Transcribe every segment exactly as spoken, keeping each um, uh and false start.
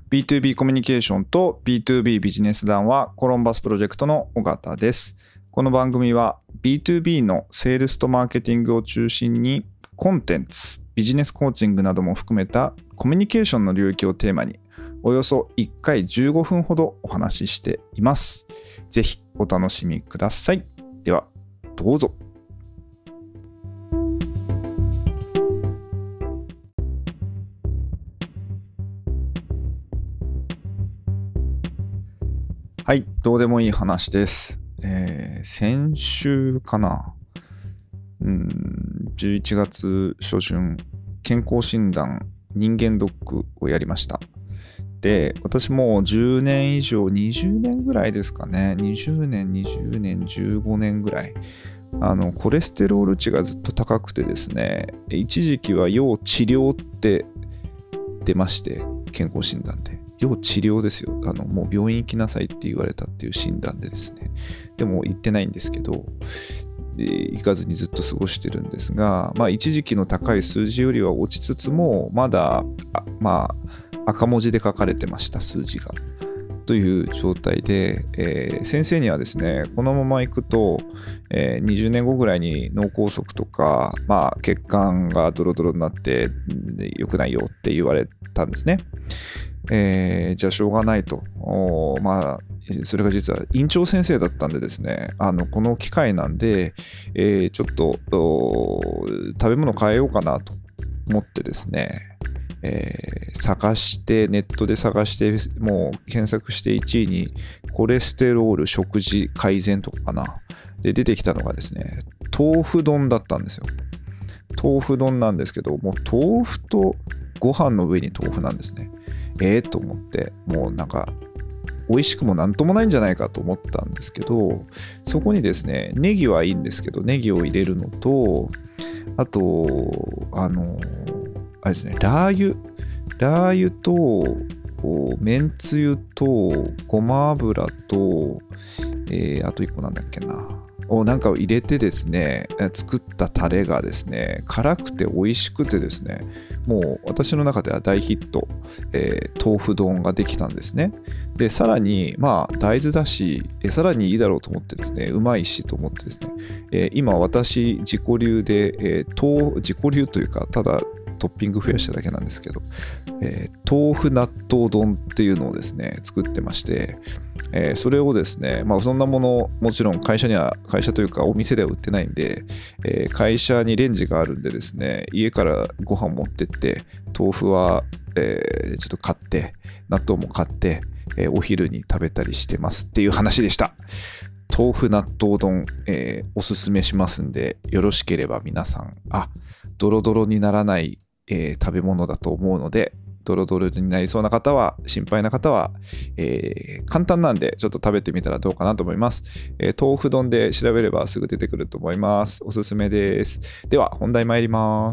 ビーツービー コミュニケーションと ビーツービー ビジネス談はコロンバスプロジェクトの尾形です。この番組は ビーツービー のセールスとマーケティングを中心にコンテンツ、ビジネスコーチングなども含めたコミュニケーションの領域をテーマにおよそいっかいじゅうごふんほどお話ししています。ぜひお楽しみください。ではどうぞ。はい、どうでもいい話です。えー、先週かな、うん、じゅういちがつ初旬、健康診断、人間ドックをやりました。で、私もうじゅうねん以上、にじゅうねんぐらいですかね、にじゅうねん、にじゅうねん、じゅうごねんぐらい、あのコレステロール値がずっと高くてですね、一時期は要治療って出まして、健康診断で。要治療ですよ。あのもう病院行きなさいって言われたっていう診断でですね。でも行ってないんですけど、えー、行かずにずっと過ごしてるんですが、まあ一時期の高い数字よりは落ちつつも、まだあまあ赤文字で書かれてました、数字が。という状態で、えー、先生にはですね、このまま行くと、えー、にじゅうねんごぐらいに脳梗塞とか、まあ、血管がドロドロになって良くないよって言われたんですね。えー、じゃあしょうがないと。まあ、それが実は院長先生だったんでですね、あのこの機会なんで、えー、ちょっと食べ物変えようかなと思ってですね、えー、探してネットで探してもう検索していちいにコレステロール食事改善とかかなで出てきたのがですね、豆腐丼だったんですよ。豆腐丼なんですけど、もう豆腐とご飯の上に豆腐なんですね。えーと思って、もうなんか美味しくもなんともないんじゃないかと思ったんですけど、そこにですね、ネギはいいんですけど、ネギを入れるのと、あとあのあれですね、ラー油ラー油とめんつゆとごま油と、えー、あといっこなんだっけなをなんかを入れてですね、作ったタレがですね、辛くて美味しくてですね、もう私の中では大ヒット、えー、豆腐丼ができたんですね。で、さらにまあ大豆だし、えさらにいいだろうと思ってですね、うまいしと思ってですね、えー、今私自己流で、えー、豆自己流というか、ただトッピング増やしただけなんですけど、えー、豆腐納豆丼っていうのをですね作ってまして、えー、それをですね、まあそんなものもちろん会社には会社というかお店では売ってないんで、えー、会社にレンジがあるんでですね、家からご飯持ってって豆腐は、えー、ちょっと買って納豆も買って、えー、お昼に食べたりしてますっていう話でした。豆腐納豆丼、えー、おすすめしますんで、よろしければ皆さん、あ、ドロドロにならないえー、食べ物だと思うので、ドロドロになりそうな方は、心配な方は、えー、簡単なんでちょっと食べてみたらどうかなと思います。えー、豆腐丼で調べればすぐ出てくると思います。おすすめです。では本題参ります。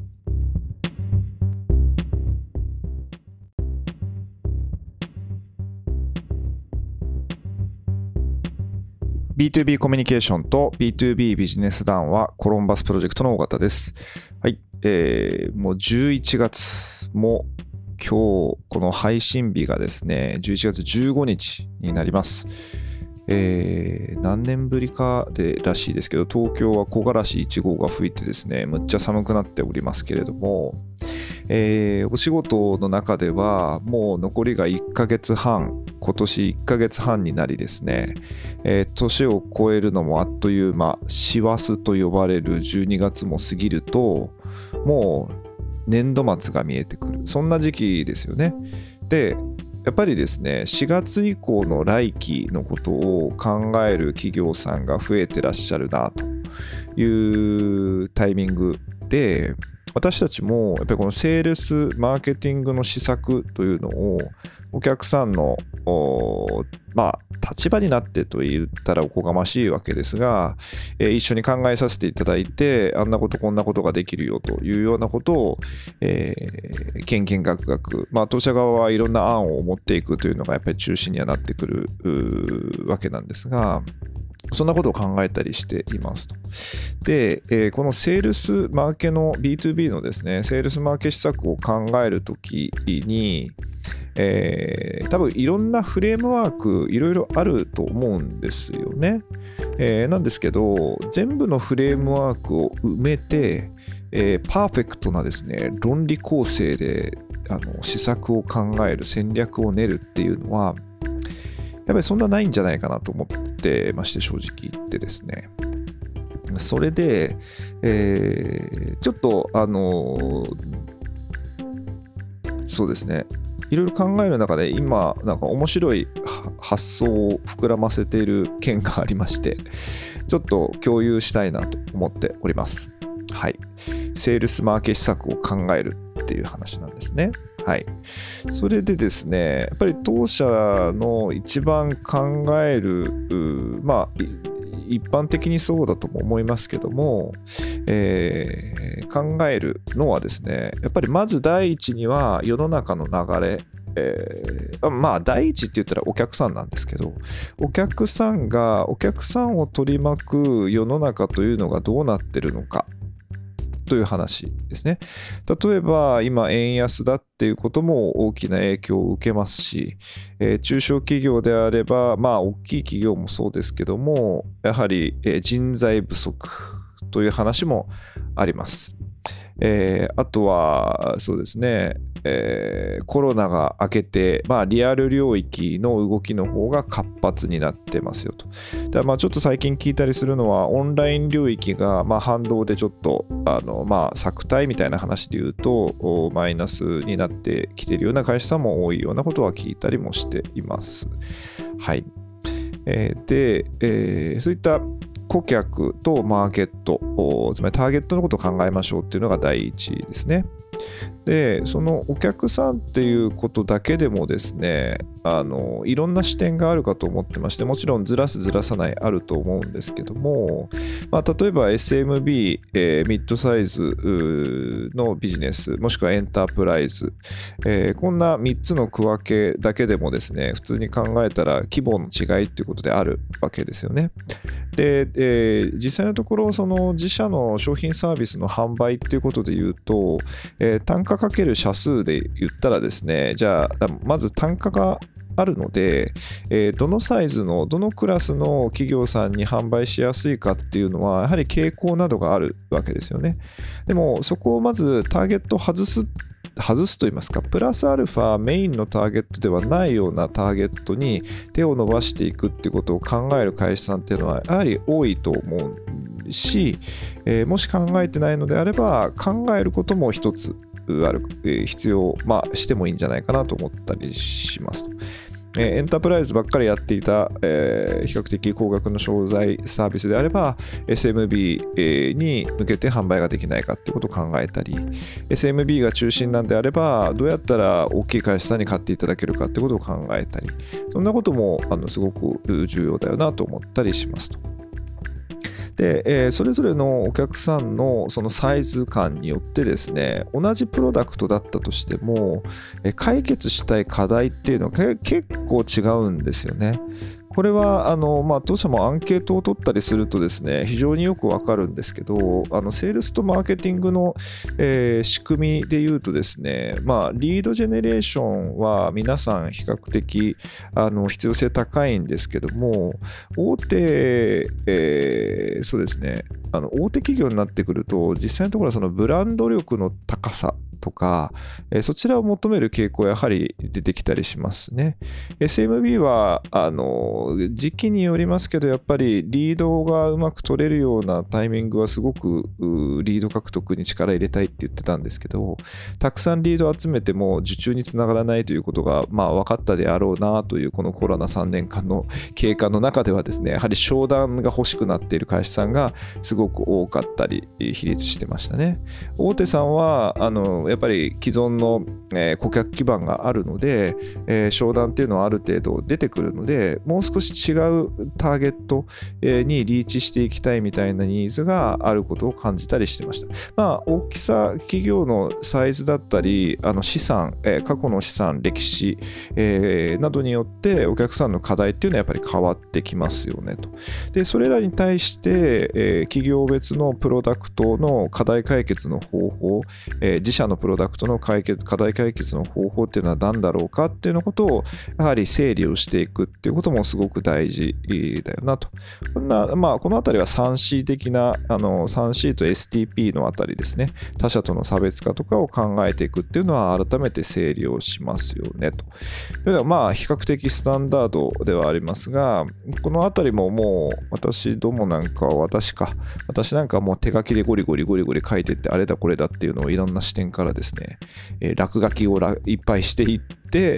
ビーツービー コミュニケーションと ビーツービー ビジネス談はコロンバスプロジェクトの尾形です。はい、えー、もうじゅういちがつも今日この配信日がですね、じゅういちがつじゅうごにちになります。えー、何年ぶりかでらしいですけど、東京は木枯らしいちごうが吹いてですね、むっちゃ寒くなっておりますけれども、えー、お仕事の中ではもう残りがいっかげつはん、今年いっかげつはんになりですね、えー、年を超えるのもあっという間、師走と呼ばれるじゅうにがつも過ぎると、もう年度末が見えてくる、そんな時期ですよね。で、やっぱりですね、しがつ以降の来期のことを考える企業さんが増えてらっしゃるなというタイミングで、私たちもやっぱりこのセールスマーケティングの施策というのをお客さんのまあ立場になってと言ったらおこがましいわけですが、えー、一緒に考えさせていただいて、あんなことこんなことができるよというようなことを、えー、けんけんがくがく、まあ当社側はいろんな案を持っていくというのがやっぱり中心にはなってくるわけなんですが、 そんなことを考えたりしていますと。で、えーこのセールスマーケの ビーツービー のですね、セールスマーケ施策を考えるときに、えー多分いろんなフレームワークいろいろあると思うんですよね。えーなんですけど、全部のフレームワークを埋めて、えーパーフェクトなですね、論理構成であの施策を考える、戦略を練るっていうのは、やっぱりそんなないんじゃないかなと思ってまして、正直言ってですね。それで、えーちょっと、あのそうですね、いろいろ考える中で、今、なんか面白いは発想を膨らませている件がありまして、ちょっと共有したいなと思っております。はい。セールスマーケ施策を考えるっていう話なんですね。はい。それでですね、やっぱり当社の一番考える、うまあ、い一般的にそうだとも思いますけども、えー考えるのはですね、やっぱりまず第一には世の中の流れ、えーまあ第一って言ったらお客さんなんですけど、お客さんがお客さんを取り巻く世の中というのがどうなってるのかという話ですね。例えば今円安だっていうことも大きな影響を受けますし、えー中小企業であれば、まあ大きい企業もそうですけども、やはりえー人材不足という話もあります。えーあとはそうですね、えーコロナが明けて、まあ、リアル領域の動きの方が活発になってますよと。でまあちょっと最近聞いたりするのは、オンライン領域が、まあ、反動でちょっとあの、まあ、錯退みたいな話で言うとおマイナスになってきているような会社さんも多いようなことは聞いたりもしています。はい。えーで、えーそういった顧客とマーケット、おつまりターゲットのことを考えましょうっていうのが第一ですね。で、そのお客さんっていうことだけでもですね、あのいろんな視点があるかと思ってまして、もちろんずらすずらさないあると思うんですけども、まあ、例えば エスエムビー、えーミッドサイズうーのビジネス、もしくはエンタープライズ、えーこんなみっつの区分けだけでもですね、普通に考えたら規模の違いっていうことであるわけですよね。で、えー実際のところ、その自社の商品サービスの販売っていうことで言うと、えー単価かける社数で言ったらですね、じゃあ、まず単価があるので、えーどのサイズの、どのクラスの企業さんに販売しやすいかっていうのは、やはり傾向などがあるわけですよね。でも、そこをまずターゲットを外す外すと言いますか、プラスアルファメインのターゲットではないようなターゲットに手を伸ばしていくっていうことを考える会社さんっていうのはやはり多いと思うし、えーもし考えてないのであれば考えることも一つある、えー必要、まあしてもいいんじゃないかなと思ったりしますと。えーエンタープライズばっかりやっていた、えー比較的高額の商材サービスであれば エスエムビー、えーに向けて販売ができないかっていうことを考えたり、 エスエムビー が中心なんであればどうやったら大きい会社さんに買っていただけるかってことを考えたり、そんなこともあのすごく重要だよなと思ったりしますと。で、えーそれぞれのお客さんのそのサイズ感によってですね、同じプロダクトだったとしても、えー解決したい課題っていうのはけ結構違うんですよね。これはあの、まあ、当社もアンケートを取ったりするとですね、非常によくわかるんですけど、あのセールスとマーケティングの、えー仕組みでいうとですね、まあ、リードジェネレーションは皆さん比較的あの必要性高いんですけども、大手、えーそうですね、あの大手企業になってくると、実際のところはそのブランド力の高さとか、えーそちらを求める傾向やはり出てきたりしますね。エスエムビー はあの時期によりますけど、やっぱりリードがうまく取れるようなタイミングはすごくうリード獲得に力入れたいって言ってたんですけど、たくさんリードを集めても受注につながらないということが、まあ、分かったであろうなという、このコロナさんねんかんの経過の中ではですね、やはり商談が欲しくなっている会社さんがすごく多かったり比率してましたね。大手さんはあのやっぱり既存の、えー、顧客基盤があるので、えー、商談っていうのはある程度出てくるので、もう少し違うターゲット、えー、にリーチしていきたいみたいなニーズがあることを感じたりしてました。まあ、大きさ、企業のサイズだったり、あの資産、えー、過去の資産、歴史、えー、などによってお客さんの課題っていうのはやっぱり変わってきますよねと。で、それらに対して、えー、企業別のプロダクトの課題解決の方法、えー、自社のプロダクトの解決課題解決の方法っていうのは何だろうかっていうのことをやはり整理をしていくっていうこともすごく大事だよなと。こんな、まあ、このあたりは スリーシー 的なあの スリーシー と エスティーピー のあたりですね、他社との差別化とかを考えていくっていうのは改めて整理をしますよねと。というのはまあ比較的スタンダードではありますが、このあたりももう私どもなんかは私か私なんかはもう手書きでゴリゴリゴリゴリ書いてってあれだこれだっていうのをいろんな視点からですね、えー、落書きをいっぱいしていって、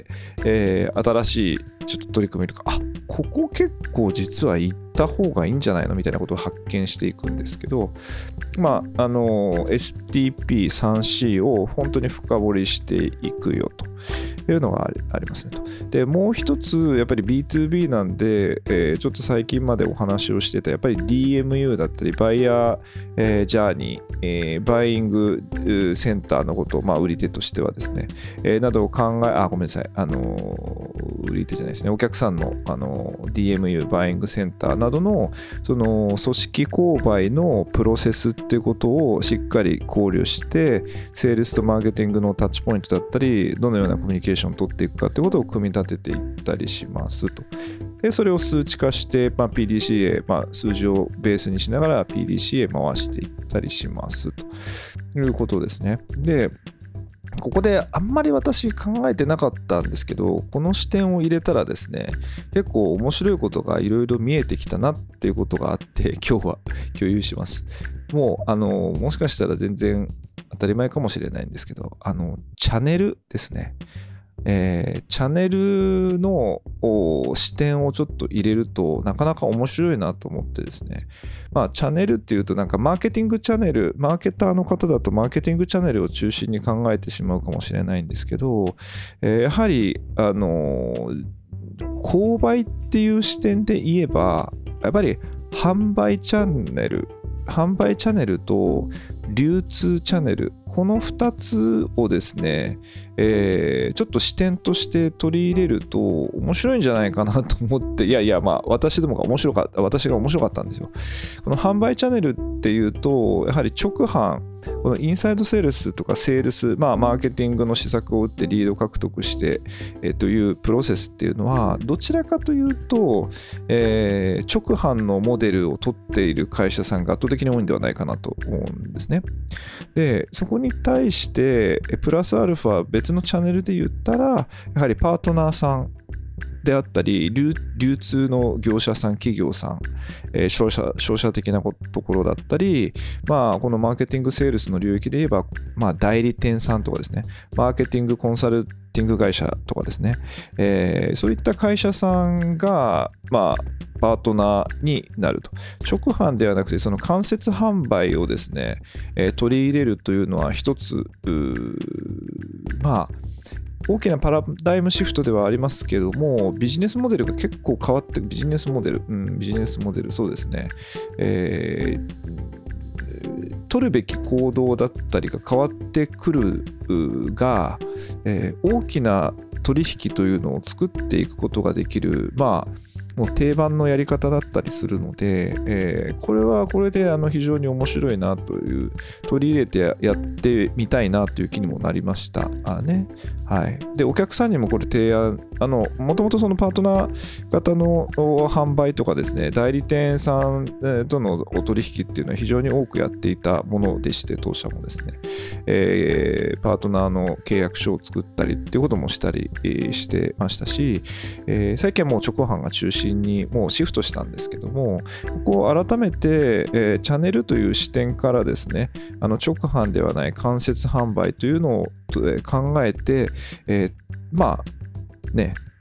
えー、新しいちょっと取り組みとか、あ、ここ結構実は行った方がいいんじゃないのみたいなことを発見していくんですけど、まああの エスティーピースリーシー を本当に深掘りしていくよというのがありますねと。で、もう一つやっぱり ビーツービー なんで、えー、ちょっと最近までお話をしてたやっぱり ディーエムユー だったりバイヤー、えー、ジャーニー、えー、バイイングセンターのことを、まあ、売り手としてはですね、えー、などを考え、あ、ごめんなさい、あのー、売り手じゃないですね、お客さんの、あのー、ディーエムユー、バイイングセンターなどのその組織購買のプロセスっていうことをしっかり考慮して、セールスとマーケティングのタッチポイントだったり、どのようなコミュニケーションを取っていくかってことを組み立てていったりしますと。で、それを数値化して、まあ、ピーディーシーエー、まあ、数字をベースにしながら ピーディーシーエー 回していったりしますということですね。で、ここであんまり私考えてなかったんですけど、この視点を入れたらですね、結構面白いことがいろいろ見えてきたなっていうことがあって、今日は共有します。もう、あの、もしかしたら全然当たり前かもしれないんですけど、あの、チャンネルですね。えー、チャンネルの視点をちょっと入れるとなかなか面白いなと思ってですね、まあチャンネルっていうとなんかマーケティングチャンネル、マーケターの方だとマーケティングチャンネルを中心に考えてしまうかもしれないんですけど、えー、やはりあのー、購買っていう視点で言えばやっぱり販売チャンネル販売チャンネルと流通チャンネル、このふたつをですね、えー、ちょっと視点として取り入れると面白いんじゃないかなと思って、いやいや、まあ私どもが面白かった、私が面白かったんですよ。この販売チャンネルっていうと、やはり直販、このインサイドセールスとかセールス、まあマーケティングの施策を打ってリード獲得して、えー、というプロセスっていうのは、どちらかというと、えー、直販のモデルを取っている会社さんが圧倒的に多いんではないかなと思うんですね。で、そこに対してプラスアルファ別のチャンネルで言ったら、やはりパートナーさんであったり 流, 流通の業者さん、企業さん、えー、商社商社的なところだったり、まあ、このマーケティングセールスの領域で言えば、まあ、代理店さんとかですね、マーケティングコンサルティング会社とかですね、えー、そういった会社さんが、まあ、パートナーになると。直販ではなくて、その間接販売をですね、えー、取り入れるというのは一つ、まあ、大きなパラダイムシフトではありますけども、ビジネスモデルが結構変わって、ビジネスモデル、うん、ビジネスモデル、そうですね、えー、取るべき行動だったりが変わってくるが、えー、大きな取引というのを作っていくことができる、まあ、もう定番のやり方だったりするので、えー、これはこれであの非常に面白いなという、取り入れてやってみたいなという気にもなりましたあ、ね。はい。で、お客さんにもこれ提案、あの、もともとそのパートナー型の販売とかですね、代理店さんとのお取引っていうのは非常に多くやっていたものでして、当社もですね、えー、パートナーの契約書を作ったりっていうこともしたりしてましたし、えー、最近はもう直販が中心にもうシフトしたんですけども、ここを改めて、えー、チャンネルという視点からですね、あの直販ではない間接販売というのを考えて、えー、まあね、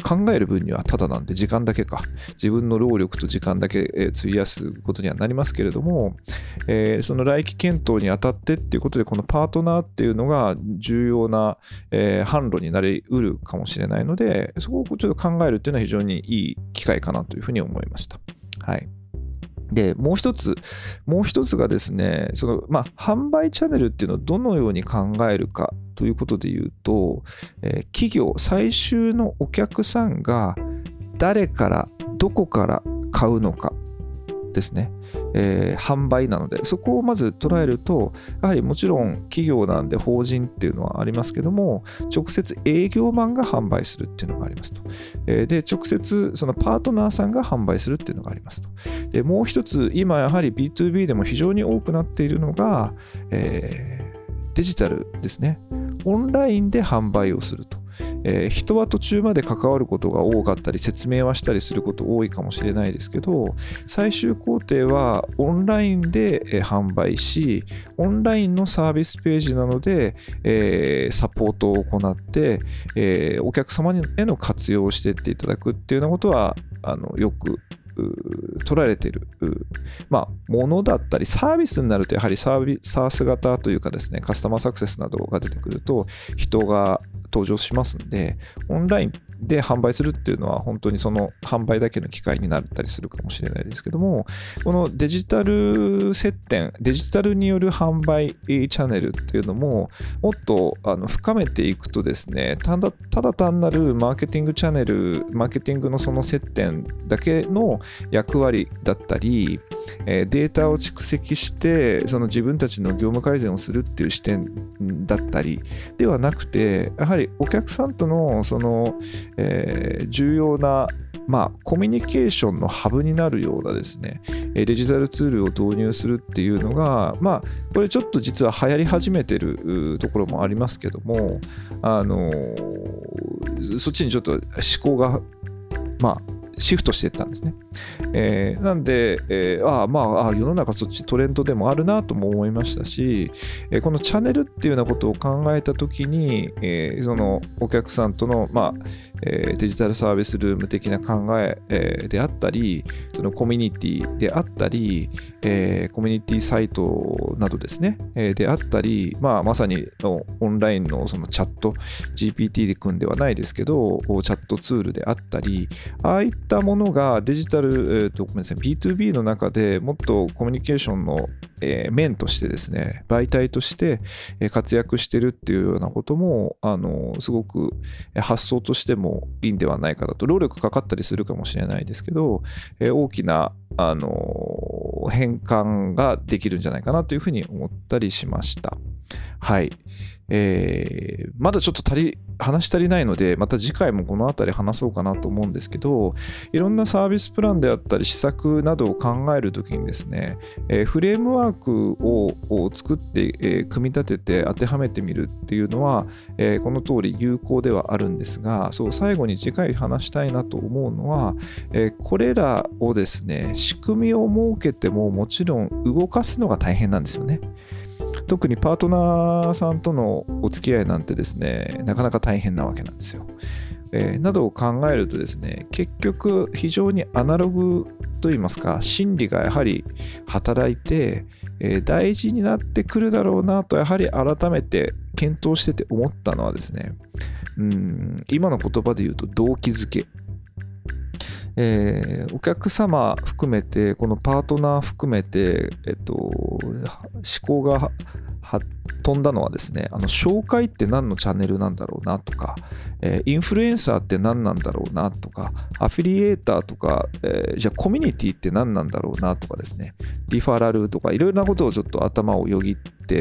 考える分にはただなんで、時間だけか、自分の労力と時間だけ費やすことにはなりますけれども、えー、その来期検討にあたってっていうことで、このパートナーっていうのが重要な、えー、販路になりうるかもしれないので、そこをちょっと考えるっていうのは非常にいい機会かなというふうに思いました。はい。で、もう一つ、もう一つがですね、その、まあ、販売チャンネルっていうのをどのように考えるかということで言うと、えー、企業、最終のお客さんが誰からどこから買うのかですね、えー、販売なので、そこをまず捉えると、やはりもちろん企業なんで法人っていうのはありますけども、直接営業マンが販売するっていうのがありますと。えー、で、直接そのパートナーさんが販売するっていうのがありますと。で、もう一つ、今やはり ビーツービー でも非常に多くなっているのが、えー、デジタルですね。オンラインで販売をすると。えー、人は途中まで関わることが多かったり説明はしたりすること多いかもしれないですけど、最終工程はオンラインで、えー、販売し、オンラインのサービスページなので、えー、サポートを行って、えー、お客様への活用をしていっていただくっていうようなことはあのよく取られている、まあ、ものだったりサービスになるとやはりサービサース型というかですね、カスタマーサクセスなどが出てくると人が登場しますんで、オンラインで販売するっていうのは本当にその販売だけの機会になったりするかもしれないですけども、このデジタル接点、デジタルによる販売チャンネルっていうのももっとあの深めていくとですね、ただただ単なるマーケティングチャンネル、マーケティングのその接点だけの役割だったり、データを蓄積してその自分たちの業務改善をするっていう視点だったりではなくて、やはりお客さんとのその、えー、重要なまあ、コミュニケーションのハブになるようなですね、デジタルツールを導入するっていうのが、まあ、これちょっと実は流行り始めてるところもありますけども、あのー、そっちにちょっと思考が、まあ、シフトしていったんですね。えー、なんで、えー、ああまああ世の中そっちトレンドでもあるなとも思いましたし、えー、このチャンネルっていうようなことを考えたときに、えー、そのお客さんとの、まあえー、デジタルサービスルーム的な考ええー、であったり、そのコミュニティであったり、えー、コミュニティサイトなどですね、えー、であったり、まあ、まさにのオンラインのそのチャット ジーピーティー で組んではないですけど、チャットツールであったり、ああいったものがデジタル、えーと、ごめんなさい、ビーツービー の中でもっとコミュニケーションの、えー、面としてですね、媒体として活躍してるっていうようなことも、あの、すごく発想としてもいいんではないかなと。労力かかったりするかもしれないですけど、えー、大きな、あの、変換ができるんじゃないかなというふうに思ったりしました。はい。えー、まだちょっと足り話し足りないので、また次回もこのあたり話そうかなと思うんですけど、いろんなサービスプランであったり施策などを考えるときにですね、えー、フレームワークを作って、えー、組み立てて当てはめてみるっていうのは、えー、この通り有効ではあるんですが、そう最後に次回話したいなと思うのは、えー、これらをですね、仕組みを設けてももちろん動かすのが大変なんですよね。特にパートナーさんとのお付き合いなんてですね、なかなか大変なわけなんですよ。えー、などを考えるとですね、結局非常にアナログといいますか、心理がやはり働いて、えー、大事になってくるだろうなと、やはり改めて検討してて思ったのはですね、うん、今の言葉で言うと動機づけ。えー、お客様含めて、このパートナー含めて、えっと、思考がは飛んだのはですね、あの紹介って何のチャンネルなんだろうなとか、えー、インフルエンサーって何なんだろうなとか、アフィリエーターとか、えー、じゃあコミュニティって何なんだろうなとかですね、リファラルとかいろいろなことをちょっと頭をよぎって、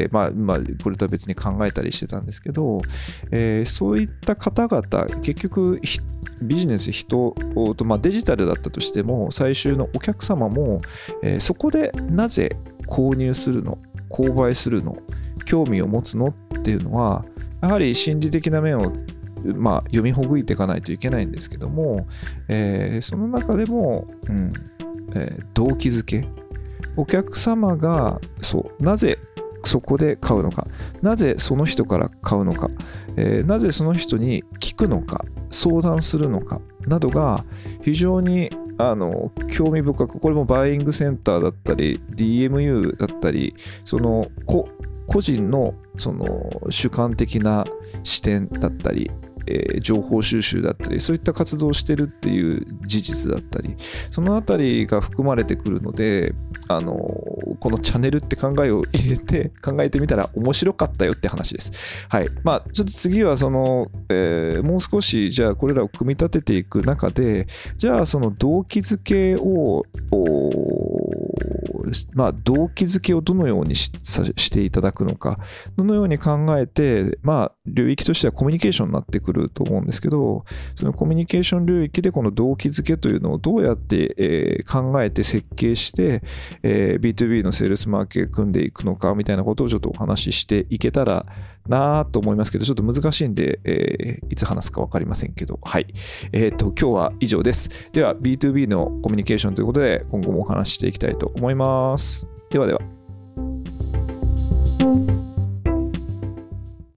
まあ、まあ、これとは別に考えたりしてたんですけど、えー、そういった方々、結局ビジネス人と、まあ、デジタルだったとしても、最終のお客様も、えー、そこでなぜ購入するの、購買するの、興味を持つのっていうのは、やはり心理的な面を、まあ、読みほぐいていかないといけないんですけども、えー、その中でも、うんえー、動機づけ、お客様がそうなぜそこで買うのか、なぜその人から買うのか、えー、なぜその人に聞くのか、相談するのか、 などが非常にあの興味深く、これもバイイングセンターだったり ディーエムユー だったり、その個人のその主観的な視点だったり、えー、情報収集だったり、そういった活動をしてるっていう事実だったり、そのあたりが含まれてくるので、あのこのチャンネルって考えを入れて考えてみたら面白かったよって話です。はい。まあちょっと次はその、えー、もう少しじゃあこれらを組み立てていく中で、じゃあその動機づけをまあ動機づけをどのように し, していただくのか、どのように考えて、まあ領域としてはコミュニケーションになってくると思うんですけど、そのコミュニケーション領域でこの動機づけというのをどうやって、えー、考えて設計して、えー、ビーツービー のセールスマーケ組んでいくのかみたいなことをちょっとお話ししていけたらなと思いますけど、ちょっと難しいんで、えー、いつ話すか分かりませんけど、はい。えっと、今日は以上です。では ビーツービー のコミュニケーションということで今後もお話ししていきたいと思います。ではでは。